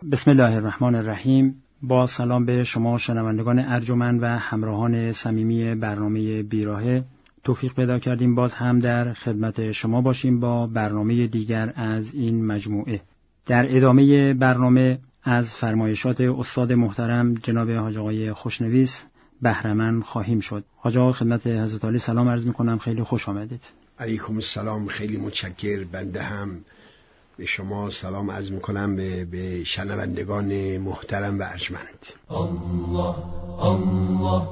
بسم الله الرحمن الرحیم. با سلام به شما شنوندگان ارجمند و همراهان صمیمی برنامه بیراهه، توفیق پیدا کردیم باز هم در خدمت شما باشیم با برنامه دیگر از این مجموعه. در ادامه برنامه از فرمایشات استاد محترم جناب حاج آقای خوشنویس بهره مند خواهیم شد. حاج آقا خدمت حضرت عالی سلام عرض می‌کنم، خیلی خوش آمدید. علیکم السلام، خیلی متشکر. بنده هم به شما سلام عرض میکنم به شنوندگان محترم و ارجمند. الله الله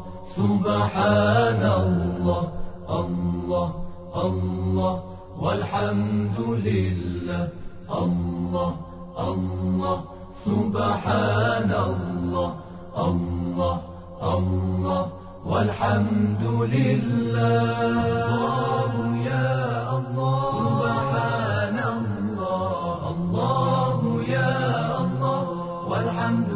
سبحان الله الله الله والحمد لله الله الله سبحان الله الله الله والحمد لله الله يا الله سبحان الله الله يا الله والحمد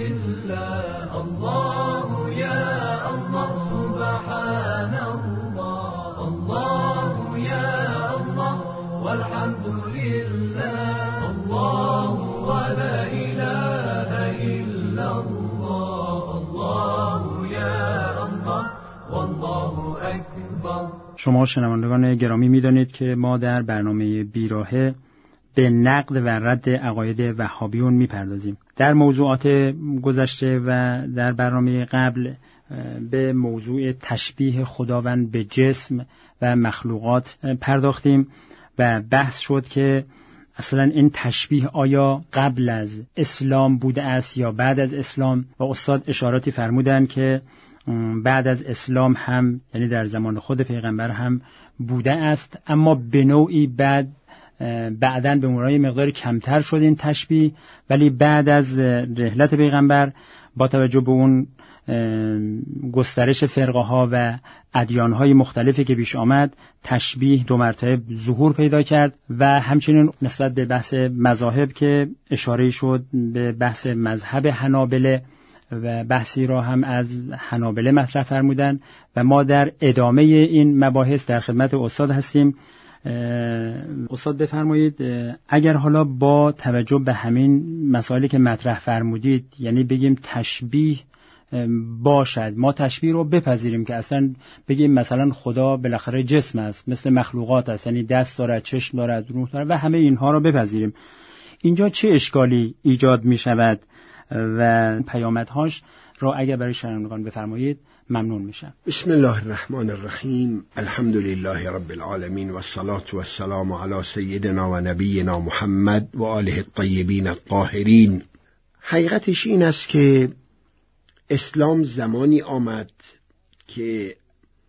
لله الله يا الله سبحان الله الله يا الله والحمد لله الله ولا إله إلا الله الله يا الله والله أكبر. شما شنوندگان گرامی می‌دانید که ما در برنامه بیراهه به نقد و رد عقاید وهابیون می‌پردازیم. در موضوعات گذشته و در برنامه قبل به موضوع تشبیه خداوند به جسم و مخلوقات پرداختیم و بحث شد که اصلا این تشبیه آیا قبل از اسلام بوده است یا بعد از اسلام، و استاد اشاراتی فرمودند که بعد از اسلام هم، یعنی در زمان خود پیغمبر هم بوده است، اما به نوعی بعداً به مرای مقدار کمتر شد این تشبیه، ولی بعد از رحلت پیغمبر با توجه به اون گسترش فرقه ها و ادیان های مختلفی که پیش آمد، تشبیه دو مرتبه ظهور پیدا کرد و همچنین نسبت به بحث مذاهب که اشاره شد به بحث مذهب حنابله و بحثی را هم از حنابله مطرح فرمودند و ما در ادامه این مباحث در خدمت استاد هستیم. استاد بفرمایید، اگر حالا با توجه به همین مسائلی که مطرح فرمودید، یعنی بگیم تشبیه باشد، ما تشبیه رو بپذیریم که اصلا بگیم مثلا خدا بالاخره جسم است، مثل مخلوقات است، یعنی دست دارد، چشم دارد، روح دارد و همه اینها رو بپذیریم، اینجا چه اشکالی ایجاد می شود و پیامدهاش را اگر برای شنوندگان بفرمایید ممنون میشم. بسم الله الرحمن الرحیم. الحمد لله رب العالمین و الصلاة و السلام علی سیدنا و نبینا محمد و آله الطیبین الطاهرین. حقیقتش این است که اسلام زمانی آمد که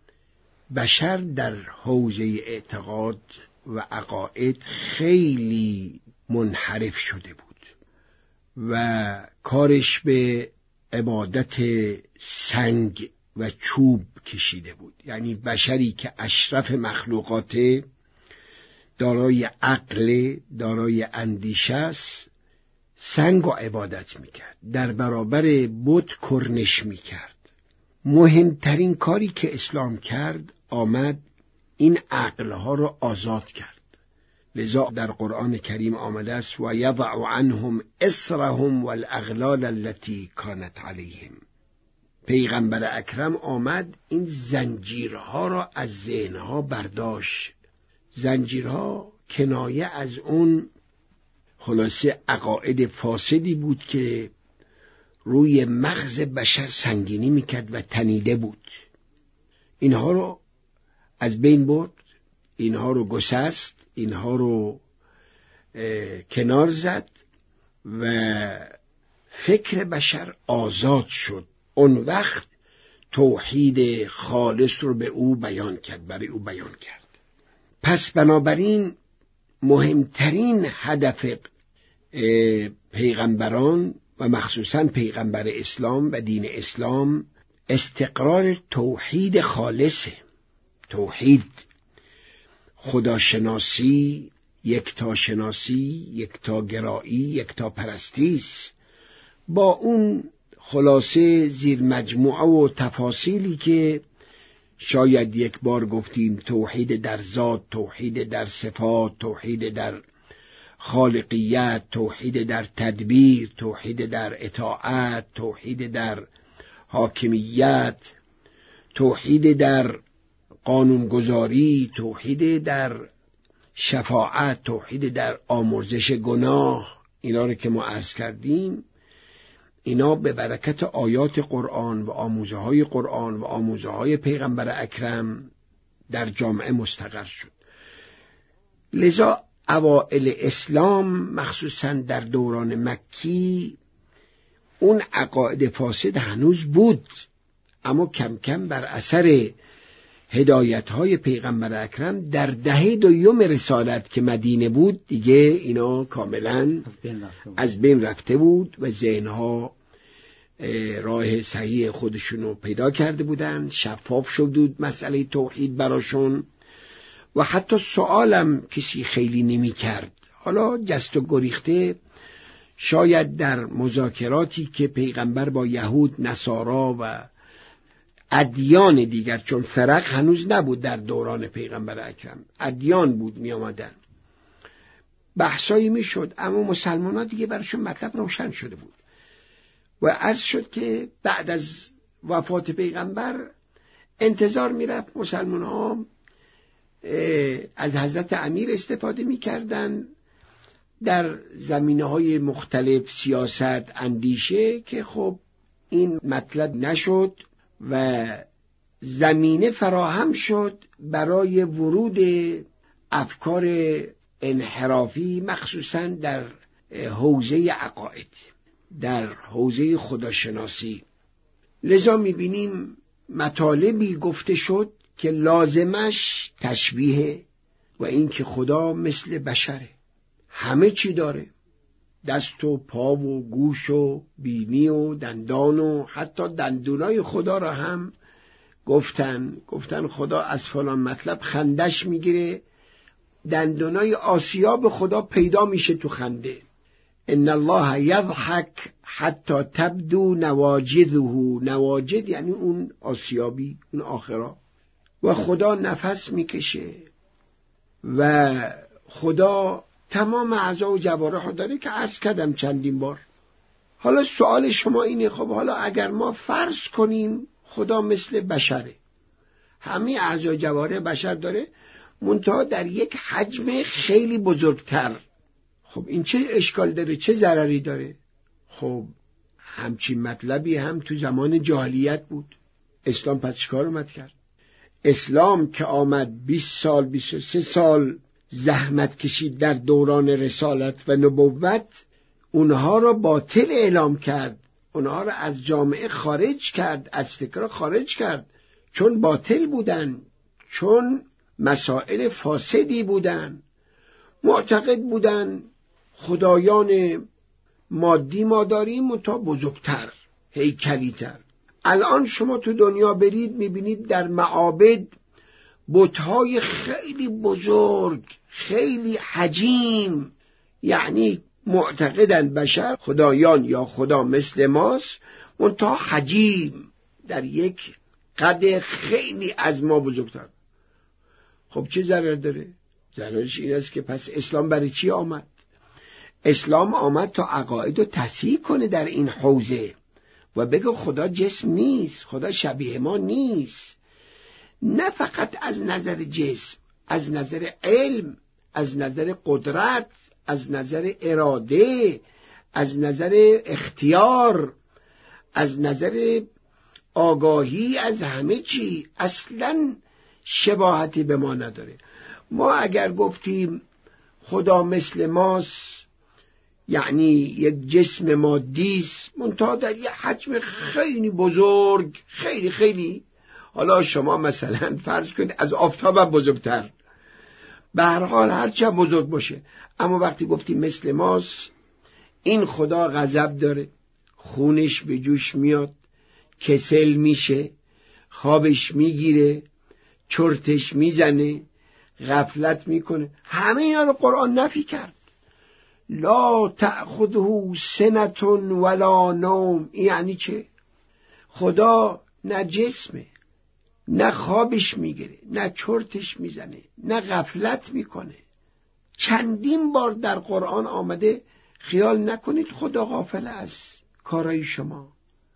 بشر در حوزه اعتقاد و عقاید خیلی منحرف شده بود و کارش به عبادت سنگ و چوب کشیده بود. یعنی بشری که اشرف مخلوقات، دارای عقل، دارای اندیشه است، سنگ و عبادت میکرد، در برابر بت کرنش میکرد. مهمترین کاری که اسلام کرد، آمد این عقلها رو آزاد کرد. لذا در قرآن کریم آمده است و یضع عنهم اصرهم والاغلال التي كانت علیهم. پیغمبر اکرم آمد این زنجیرها را از ذهنها برداشت. زنجیرها کنایه از اون خلاصه عقاید فاسدی بود که روی مغز بشر سنگینی میکرد و تنیده بود. اینها رو از بین برد، اینها رو گسست، اینها رو کنار زد و فکر بشر آزاد شد. اون وقت توحید خالص رو به او بیان کرد، برای او بیان کرد. پس بنابراین مهمترین هدف پیغمبران و مخصوصاً پیغمبر اسلام و دین اسلام استقرار توحید خالصه. توحید، خداشناسی، یکتاشناسی، یکتاگرایی، یکتاپرستیست، با اون خلاصه زیر مجموعه و تفاصیلی که شاید یک بار گفتیم توحید در ذات، توحید در صفات، توحید در خالقیت، توحید در تدبیر، توحید در اطاعت، توحید در حاکمیت، توحید در قانونگذاری، توحید در شفاعت، توحید در آمرزش گناه، اینا رو که ما عرض کردیم، اینا به برکت آیات قرآن و آموزه های قرآن و آموزه های پیغمبر اکرم در جامعه مستقر شد. لذا اوائل اسلام مخصوصا در دوران مکی اون عقاید فاسد هنوز بود، اما کم کم بر اثر هدایت های پیغمبر اکرم در دهه دوم رسالت که مدینه بود دیگه اینا کاملا از بین رفته بود و ذهنها راه صحیح خودشونو پیدا کرده بودن، شفاف شده بود مسئله توحید براشون و حتی سوالم کسی خیلی نمی کرد. حالا جست و گریخته شاید در مذاکراتی که پیغمبر با یهود، نصارا و ادیان دیگر، چون فرق هنوز نبود در دوران پیغمبر اکرم، ادیان بود می آمدن، بحثایی می شد، اما مسلمان ها دیگه براشون مطلب روشن شده بود و عرض شد که بعد از وفات پیغمبر انتظار می رفت مسلمان ها از حضرت امیر استفاده می کردن در زمینه‌های مختلف، سیاست، اندیشه، که خب این مطلب نشد و زمینه فراهم شد برای ورود افکار انحرافی مخصوصا در حوزه عقاید، در حوزه خداشناسی. لذا می‌بینیم مطالبی گفته شد که لازمش تشبیه و این که خدا مثل بشره، همه چی داره، دست و پا و گوش و بینی و دندان و حتی دندونای خدا را هم گفتن خدا از فلان مطلب خندش میگیره، دندونای آسیاب خدا پیدا میشه تو خنده. ان الله یضحک حتی تبدو نواجذه، نواجذ یعنی اون آسیابی، اون آخرا، و خدا نفس میکشه و خدا تمام اعضا و جوارح داره که عرض کردم چندین بار. حالا سوال شما اینه، خب حالا اگر ما فرض کنیم خدا مثل بشره، همه اعضا و جوارح بشر داره منتها در یک حجم خیلی بزرگتر، خب این چه اشکال داره، چه ضرری داره؟ خب همچین مطلبی هم تو زمان جاهلیت بود. اسلام پس چیکار اومد کرد؟ اسلام که آمد 20 سال 23 سال زحمت کشید در دوران رسالت و نبوت، اونها را باطل اعلام کرد، اونها را از جامعه خارج کرد، از فکر خارج کرد، چون باطل بودن، چون مسائل فاسدی بودن، معتقد بودن خدایان مادی ما داریم و تا بزرگتر، هیکلی تر. الان شما تو دنیا برید میبینید در معابد بت‌های خیلی بزرگ، خیلی حجیم، یعنی معتقدن بشر خدایان یا خدا مثل ماست منتها حجیم، در یک قد خیلی از ما بزرگتر. خب چه ضرر داره؟ ضررش این است که پس اسلام برای چی آمد؟ اسلام آمد تا عقاید رو تصحیح کنه در این حوزه و بگه خدا جسم نیست، خدا شبیه ما نیست، نه فقط از نظر جسم، از نظر علم، از نظر قدرت، از نظر اراده، از نظر اختیار، از نظر آگاهی، از همه چی. اصلاً شباهتی به ما نداره. ما اگر گفتیم خدا مثل ماست یعنی یک جسم مادیست منتها در یک حجم خیلی بزرگ، خیلی خیلی، حالا شما مثلا فرض کنید از آفتاب هم بزرگتر، به هر حال هرچه بزرگ باشه، اما وقتی گفتیم مثل ماست، این خدا غضب داره، خونش به جوش میاد، کسل میشه، خوابش میگیره، چرتش میزنه، غفلت میکنه، همه اینا رو قرآن نفی کرد. لا تأخذه سنة ولا نوم. یعنی چه؟ خدا نه جسمه، نه خوابش میگیره، نه چرتش میزنه، نه غفلت میکنه. چندین بار در قرآن آمده خیال نکنید خدا غافل از کارهای شما.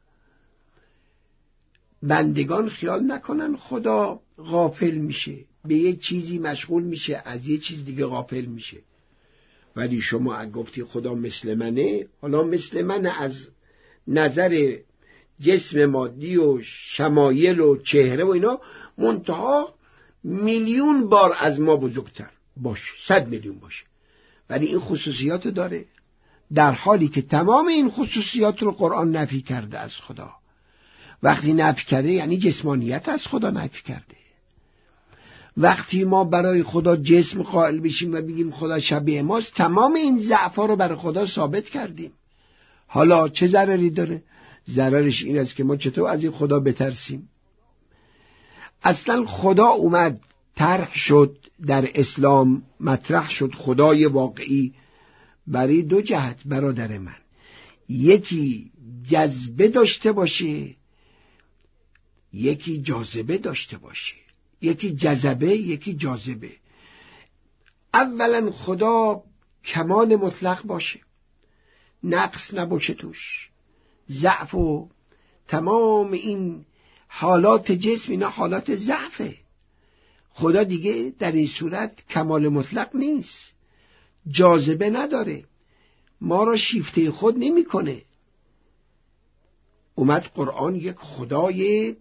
بندگان خیال نکنن خدا غافل میشه، به یک چیزی مشغول میشه، از یک چیز دیگه غافل میشه. ولی شما اگه گفتی خدا مثل منه، حالا مثل من از نظر جسم مادی و شمایل و چهره و اینا، منتها میلیون بار از ما بزرگتر باشه، 100 میلیون باشه، ولی این خصوصیات داره، در حالی که تمام این خصوصیات رو قرآن نفی کرده از خدا. وقتی نفی کرده یعنی جسمانیت از خدا نفی کرده. وقتی ما برای خدا جسم قائل بشیم و بگیم خدا شبیه ماست، تمام این ضعف‌ها رو برای خدا ثابت کردیم. حالا چه ضرری داره؟ ضررش این است که ما چطور از این خدا بترسیم. اصلا خدا اومد طرح شد در اسلام، مطرح شد خدای واقعی برای دو جهت برادر من. یکی جذبه داشته باشه، یکی جاذبه داشته باشه. یکی جذبه، یکی جاذبه. اولا خدا کمال مطلق باشه، نقص نباشه توش، ضعف و تمام این حالات جسم اینا حالات ضعفه. خدا دیگه در این صورت کمال مطلق نیست، جاذبه نداره، ما را شیفته خود نمی کنه. اومد قرآن یک خدای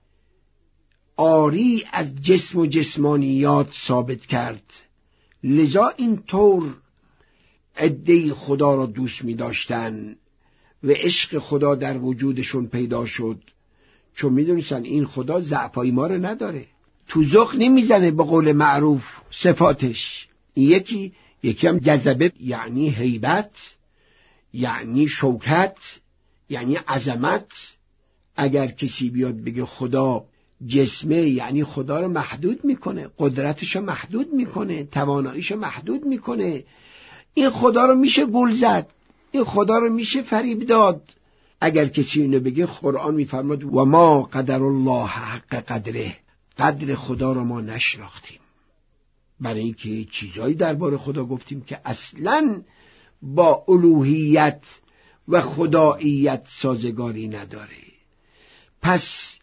عاری از جسم و جسمانیات ثابت کرد. لذا اینطور عده‌ای خدا را دوست می داشتن و عشق خدا در وجودشون پیدا شد، چون می دونستن این خدا ضعفای ما رو نداره، تو ذوق نمیزنه به قول معروف صفاتش. یکی هم جذبه، یعنی هیبت، یعنی شوکت، یعنی عظمت. اگر کسی بیاد بگه خدا جسمه، یعنی خدا رو محدود میکنه، قدرتش رو محدود میکنه، تواناییش رو محدود میکنه. این خدا رو میشه گول زد، این خدا رو میشه فریب داد. اگر کسی اینو بگه، قرآن میفرماد و ما قدر الله حق قدره، قدر خدا رو ما نشناختیم. برای اینکه چیزایی درباره خدا گفتیم که اصلاً با الوهیت و خداییت سازگاری نداره. پس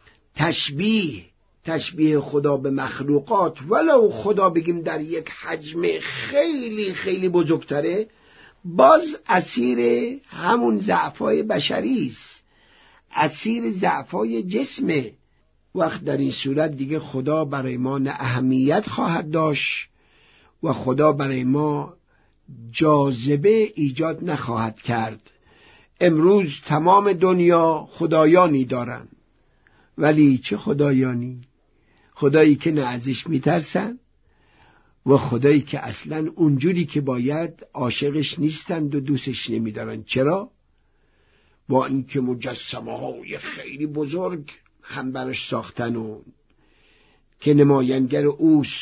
تشبیه خدا به مخلوقات، ولو خدا بگیم در یک حجم خیلی خیلی بزرگتره، باز اسیر همون ضعفای بشری است، اسیر ضعفای جسمه. وقت در این صورت دیگه خدا برای ما نه اهمیت خواهد داشت و خدا برای ما جاذبه ایجاد نخواهد کرد. امروز تمام دنیا خدایانی دارن، ولی چه خدایانی؟ خدایی که نه ازش میترسن و خدایی که اصلا اونجوری که باید عاشقش نیستند و دوستش نمیدارن. چرا؟ با اینکه مجسمه های خیلی بزرگ هم برش ساختن و که نماینگر اوست،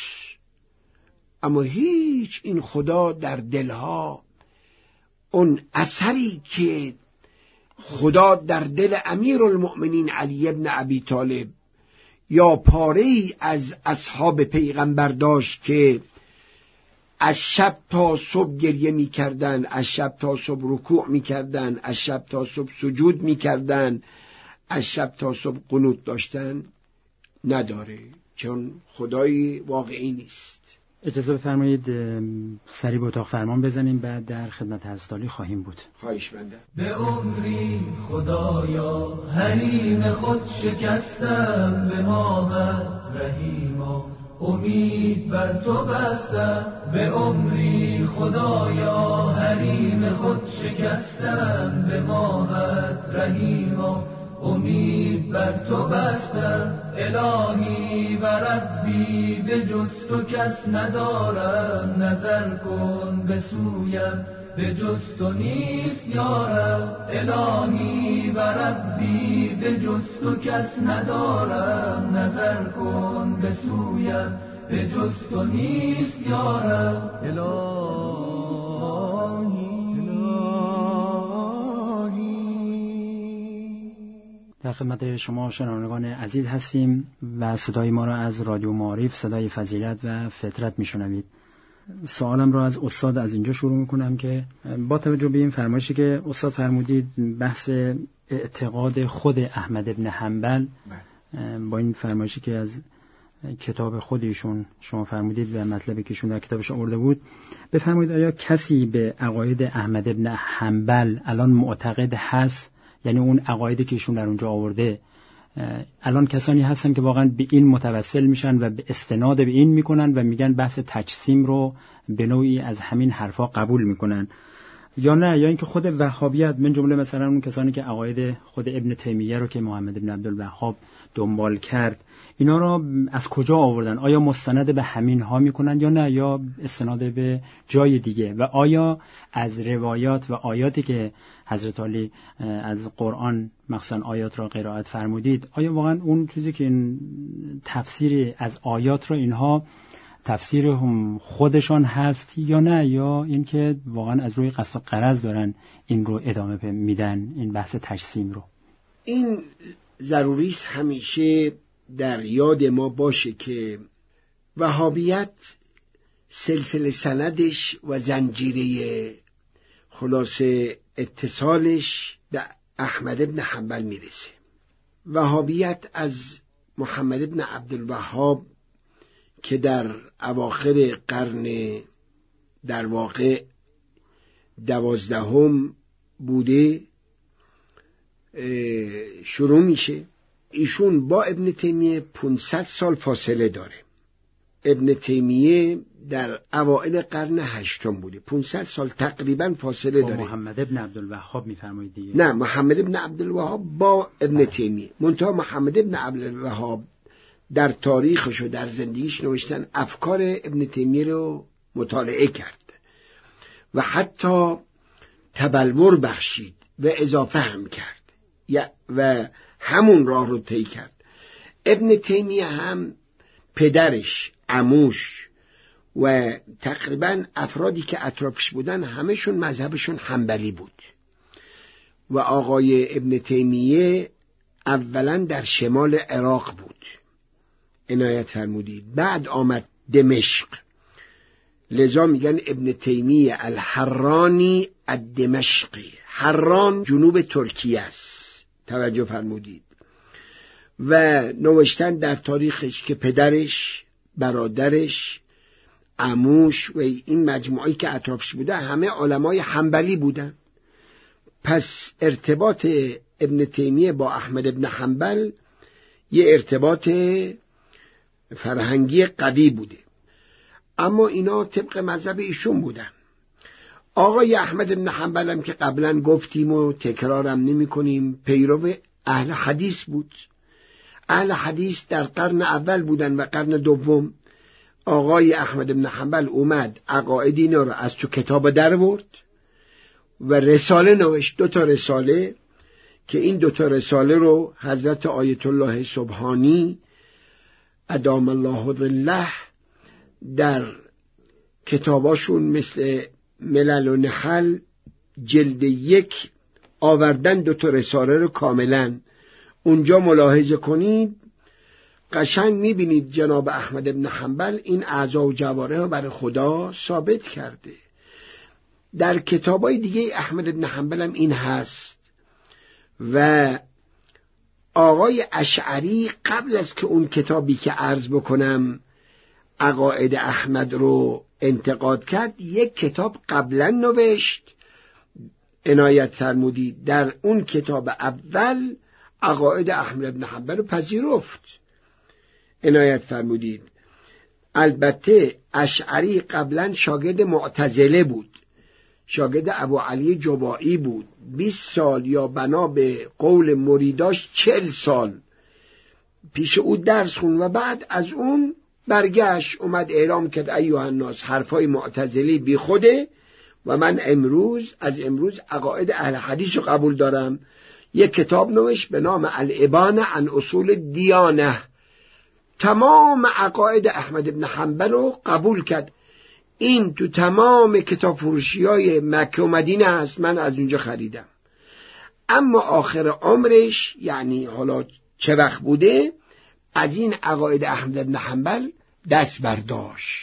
اما هیچ این خدا در دلها اون اثری که خدا در دل امیرالمؤمنین علی ابن ابی طالب یا پاره‌ای از اصحاب پیغمبر داشت که از شب تا صبح گریه می کردن، از شب تا صبح رکوع می کردن، از شب تا صبح سجود می کردن، از شب تا صبح قنوت داشتن، نداره، چون خدایی واقعی نیست. اجازه بفرمایید سری به اتاق فرمان بزنیم، بعد در خدمت حضرت عالی خواهیم بود. خواهش بنده. به عمری خدایا حریم خود شکستم، به ماهت رحیما امید بر تو بستم. به عمری خدایا حریم خود شکستم، به ماهت رحیما امید بر تو بستم. الهی و ربی به جز تو کس ندارم، نظر کن به سویم به جز تو نیست یارم. الهی و ربی به جز تو کس ندارم، نظر کن به سویم به جز تو نیست یارم. در خدمت شما شنوندگان عزیز هستیم و صدای ما را از رادیو معارف، صدای فضیلت و فطرت میشنوید. سوالم رو از استاد از اینجا شروع میکنم که با توجه به این فرمایشی که استاد فرمودید بحث اعتقاد خود احمد ابن حنبل با این فرمایشی که از کتاب خودشون شما فرمودید و مطلبی که ایشون در کتابش آورده بود، بفرمایید آیا کسی به عقاید احمد ابن حنبل الان معتقد هست؟ یعنی اون عقایدی که ایشون در اونجا آورده الان کسانی هستن که واقعا به این متوسل میشن و به استناد به این میکنن و میگن بحث تجسیم رو به نوعی از همین حرفا قبول میکنن، یا نه؟ یا اینکه خود وهابیت من جمله مثلا اون کسانی که عقاید خود ابن تیمیه رو که محمد ابن عبدالوهاب دنبال کرد، اینا رو از کجا آوردن؟ آیا مستند به همین ها میکنن یا نه، یا استناد به جای دیگه؟ و آیا از روایات و آیاتی که حضرت علی از قرآن مخصوصا آیات را قرائت فرمودید، آیا واقعا اون چیزی که این تفسیر از آیات رو اینها تفسیر هم خودشان هست یا نه، یا اینکه واقعا از روی قصد و غرض دارن این رو ادامه میدن، این بحث تجسیم رو؟ این ضروری است همیشه در یاد ما باشه که وهابیت سلسله سندش و زنجیره خلاصه اتصالش به احمد ابن حنبل میرسه. وهابیت از محمد ابن عبدالوهاب که در اواخر قرن در واقع 12 بوده شروع میشه. ایشون با ابن تیمیه 500 سال فاصله داره. ابن تیمیه در اوائل قرن 8 بوده، 500 سال تقریبا فاصله داره. محمد ابن عبدالوهاب میفرمایید دیگه؟ نه، محمد ابن عبدالوهاب با ابن تیمیه. منتها محمد ابن عبدالوهاب در تاریخش و در زندگیش نوشتن افکار ابن تیمیه رو مطالعه کرد و حتی تبلور بخشید و اضافه هم کرد و همون راه رو طی کرد. ابن تیمیه هم پدرش، عموش و تقریبا افرادی که اطرافش بودن همشون مذهبشون حنبلی بود و آقای ابن تیمیه اولا در شمال عراق بود، عنایت فرمودید، بعد آمد دمشق، لذا میگن ابن تیمیه الحرانی الدمشقی. حران جنوب ترکیه است، توجه فرمودید. و نوشتن در تاریخش که پدرش، برادرش، عموش و این مجموعی که اطرافش بوده همه علمای حنبلی بودن. پس ارتباط ابن تیمیه با احمد ابن حنبل یه ارتباط فرهنگی قوی بوده، اما اینا طبق مذهب ایشون بودن. آقای احمد بن حنبل هم که قبلا گفتیم و تکرارم نمی کنیم پیرو اهل حدیث بود. اهل حدیث در قرن اول بودن و قرن دوم آقای احمد بن حنبل اومد عقاید اینا رو از تو کتاب در برد و رساله نوشت، 2 رساله که این 2 رساله رو حضرت آیت الله سبحانی ادام الله ظله در کتاباشون مثل ملل و نحل جلد 1 آوردن 2 رساله رو کاملا. اونجا ملاحظه کنید قشنگ میبینید جناب احمد ابن حنبل این اعضا و جوارح رو برای خدا ثابت کرده. در کتابای دیگه احمد ابن حنبل هم این هست. و آقای اشعری قبل از که اون کتابی که عرض بکنم عقاید احمد رو انتقاد کرد، یک کتاب قبلا نوشت، عنایت فرمودید، در اون کتاب اول عقاید احمد بن حنبل رو پذیرفت، عنایت فرمودید. البته اشعری قبلا شاگرد معتزله بود، شاگرد ابو علی جبائی بود، 20 سال یا بنا به قول مریداش 40 سال پیش او درس خوند و بعد از اون برگشت اومد اعلام کرد ایها الناس حرفای معتزلی بی خوده و من از امروز عقاید اهل حدیث رو قبول دارم. یک کتاب نوشت به نام الابانه عن اصول دیانه، تمام عقاید احمد بن حنبل رو قبول کرد. این تو تمام کتاب فروشی‌های مکه و مدینه هست، من از اونجا خریدم. اما آخر عمرش، یعنی حالا چه وقت بوده، از این عقاید احمد بن حنبل دست برداشت.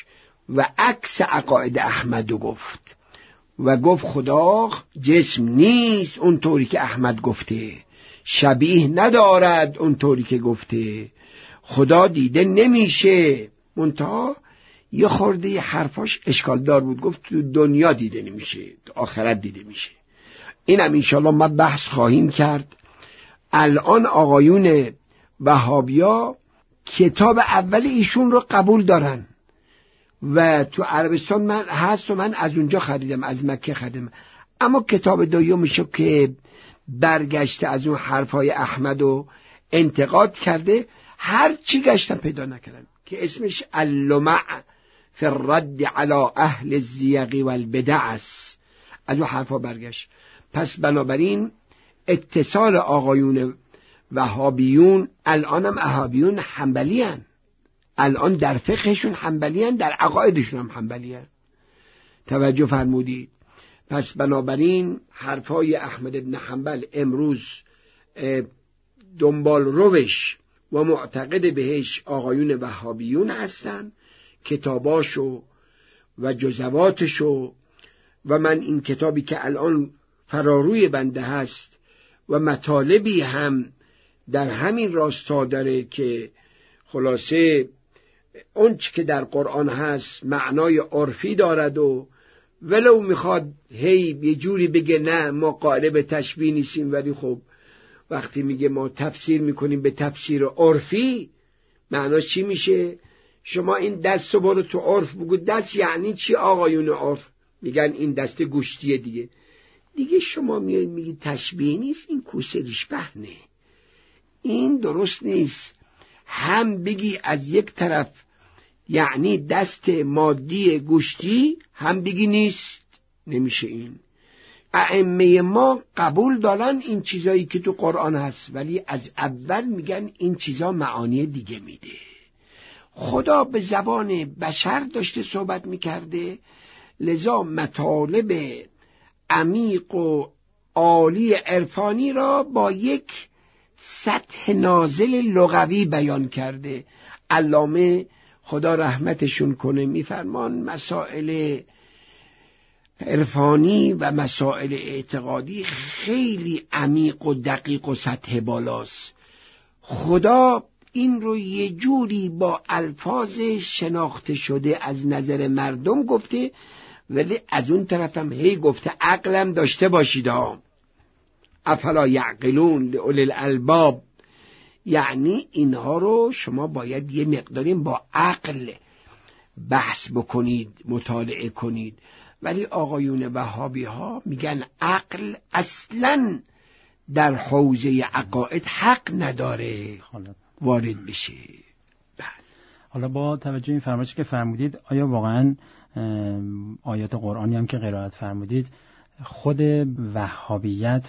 و عکس عقاید احمدو گفت و گفت خدا جسم نیست اونطوری که احمد گفته، شبیه ندارد اونطوری که گفته، خدا دیده نمیشه. منتها یه خورده حرفاش اشکال دار بود، گفت تو دنیا دیده نمیشه، تو آخرت دیده میشه. اینم انشالله ما بحث خواهیم کرد. الان آقایون وهابیا کتاب اول ایشون رو قبول دارن و تو عربستان من هست و من از اونجا خریدم، از مکه خریدم. اما کتاب دومشو که برگشته از اون حرفای احمد و انتقاد کرده، هر چی گشتم پیدا نکردم که اسمش اللمع فی الرد علی اهل الزیغ والبدع است. از اون حرفا برگشت. پس بنابراین اتصال آقایون وهابیون الانم وهابیون حنبلی هن. الان در فقهشون حنبلی هن، در عقایدشون هم حنبلی هن. توجه فرمودید؟ پس بنابراین حرفای احمد ابن حنبل امروز دنبال روش و معتقد بهش آقایون وهابیون هستن، کتاباشو و جزواتشو و من این کتابی که الان فراروی بنده هست و مطالبی هم در همین راستا داره که خلاصه اون چی که در قرآن هست معنای عرفی دارد و ولو میخواد هی یه جوری بگه نه ما قائل به تشبیه نیستیم، ولی خب وقتی میگه ما تفسیر میکنیم به تفسیر عرفی، معناش چی میشه؟ شما این دست رو برو تو عرف بگو. دست یعنی چی آقایون عرف؟ میگن این دست گوشتیه دیگه شما میگی تشبیه نیست، این کوسریش بهنه، این درست نیست. هم بگی از یک طرف یعنی دست مادی گوشتی، هم بگی نیست، نمیشه. این ائمه ما قبول دارن این چیزایی که تو قرآن هست، ولی از اول میگن این چیزا معانی دیگه میده. خدا به زبان بشر داشته صحبت میکرده، لذا مطالب عمیق و عالی عرفانی را با یک سطح نازل لغوی بیان کرده. علامه خدا رحمتشون کنه میفرمان مسائل عرفانی و مسائل اعتقادی خیلی عمیق و دقیق و سطح بالاست. خدا این رو یه جوری با الفاظ شناخته شده از نظر مردم گفته، ولی از اون طرفم هی گفته عقلم داشته باشید. افلا یعقلون لأولی الالباب، یعنی اینها رو شما باید یه مقداری با عقل بحث بکنید، مطالعه کنید. ولی آقایون وهابی ها میگن عقل اصلاً در حوزه عقاید حق نداره وارد بشه. حالا با توجه این فرمایشی که فرمودید، آیا واقعاً آیات قرآنی هم که قرائت فرمودید خود وهابیت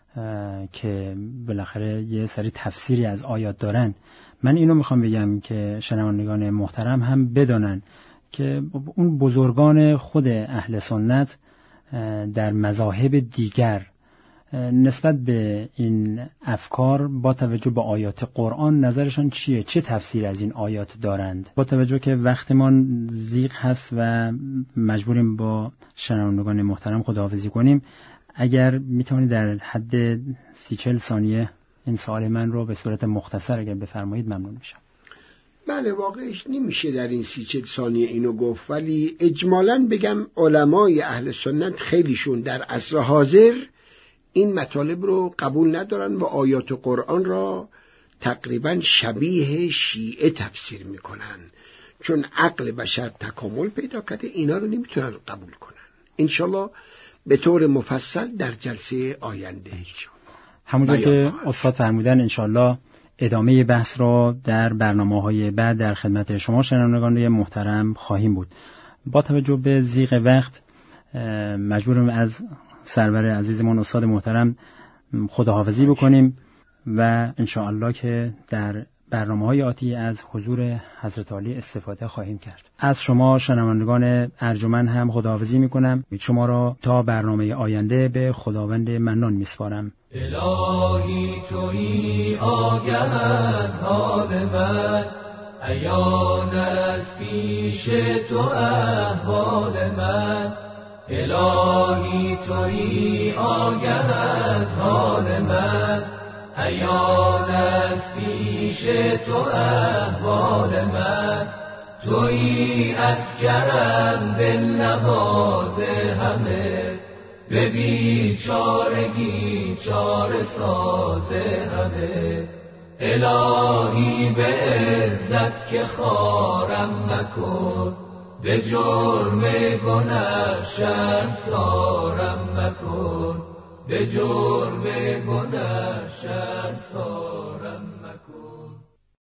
که بالاخره یه سری تفسیری از آیات دارن، من اینو میخوام بگم که شنوندگان محترم هم بدانن که اون بزرگان خود اهل سنت در مذاهب دیگر نسبت به این افکار با توجه به آیات قرآن نظرشان چیه؟ چه تفسیر از این آیات دارند؟ با توجه که وقتمان ضیق هست و مجبوریم با شنوندگان محترم خداحافظی کنیم، اگر میتونید در حد 30-40 ثانیه این سوال من رو به صورت مختصر اگر بفرمایید ممنون میشم. بله، واقعش نمیشه در این 30-40 ثانیه اینو گفت، ولی اجمالاً بگم علمای اهل سنت خیلیشون در عصر حاضر این مطالب رو قبول ندارن و آیات قرآن را تقریباً شبیه شیعه تفسیر میکنن، چون عقل بشر تکامل پیدا کرده، اینا رو نمیتونن قبول کنن. انشالله به طور مفصل در جلسه آینده همونجور که استاد فرمودن انشالله ادامه بحث رو در برنامه‌های بعد در خدمت شما شنوندگان محترم خواهیم بود. با توجه به ضیق وقت مجبوریم از سرور عزیزمون استاد محترم خداحافظی بکنیم و انشاءالله که در برنامه‌های آتی از حضور حضرت عالی استفاده خواهیم کرد. از شما شنوندگان ارجمند هم خداحافظی میکنم. شما را تا برنامه آینده به خداوند منان میسپارم. الهی تویی آگه از حال من، عیان از پیش تو احوال من، الهی تویی آگه از حال من. عیان از پیش تو احوال من، تویی از کرم دل نواز همه، به بیچارگی چاره ساز همه. الهی به عزت که خوارم مکن، به جرم گناه شرمسارم مکن، به جرم گناه شرمسارم.